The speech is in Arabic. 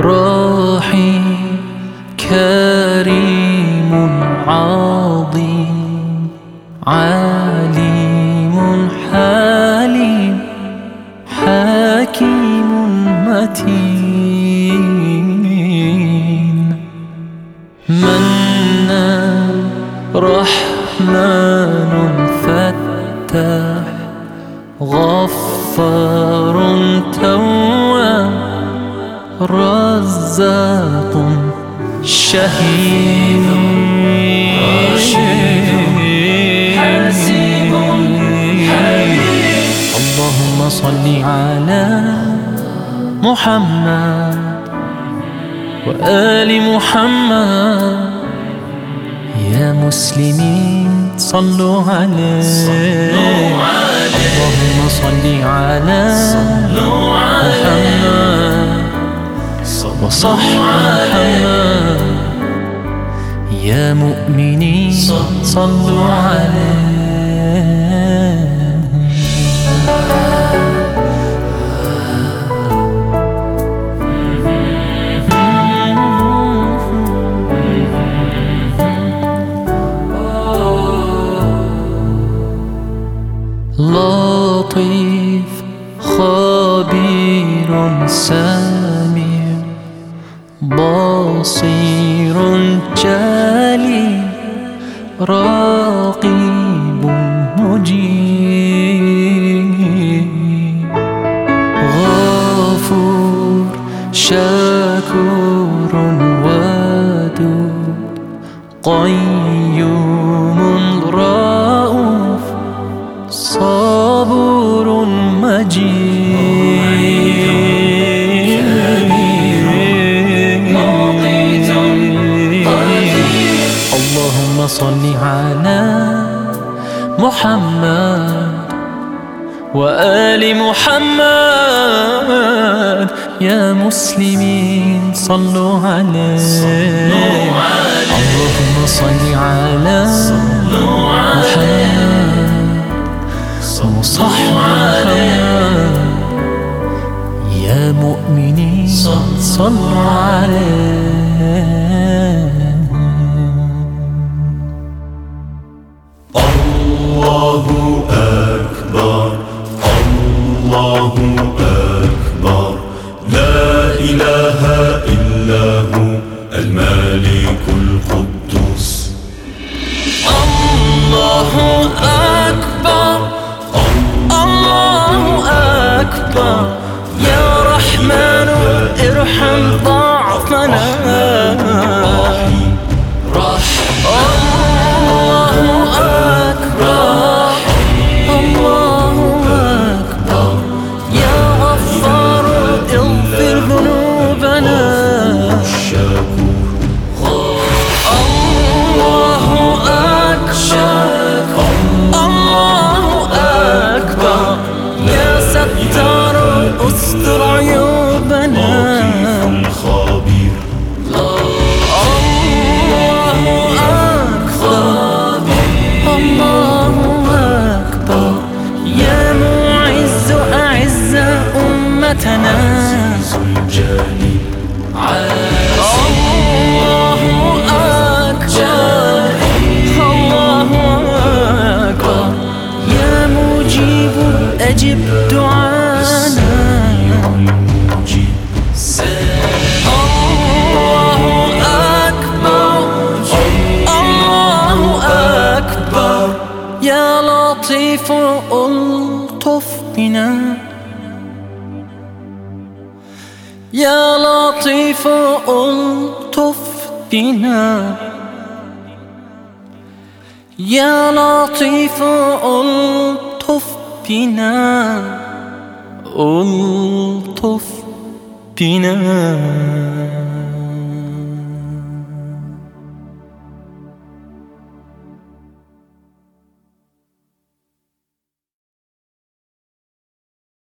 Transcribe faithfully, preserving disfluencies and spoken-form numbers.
رحيم كريم عظيم عليم حليم حكيم متين منان رحمن فتاح غفار تواب رزاق شهيد حسيب حليم. اللهم صل على محمد وآل محمد. يا مسلمين صلوا عليه. اللهم صل على محمد وصح محمد. يا مؤمنين صلوا عليه. لطيف خبير سميع بصير جليل رقيب مجيب غفور شكور ودود قيوم رؤوف صبور مجيد. اللهم صل على محمد وآل محمد. يا مسلمين صلوا عليه. اللهم صل على محمد وصح محمد. يا مؤمنين صلوا عليه. الله أكبر الله أكبر لا إله إلا هو الملك القدوس. الله أكبر الله أكبر يا رحمن ارحم ضعفنا. الله أكبر الله أكبر يا غفار اغفر ذنوبنا. الله أكبر الله أكبر يا ستار استر عيوبنا. عزيز الجليل الله أكبر الله أكبر يا مجيب أجب دعانا. الله أكبر الله أكبر يا لطيف ألطف بنا. يا لطيف ألطف بنا يا لطيف ألطف بنا ألطف بنا.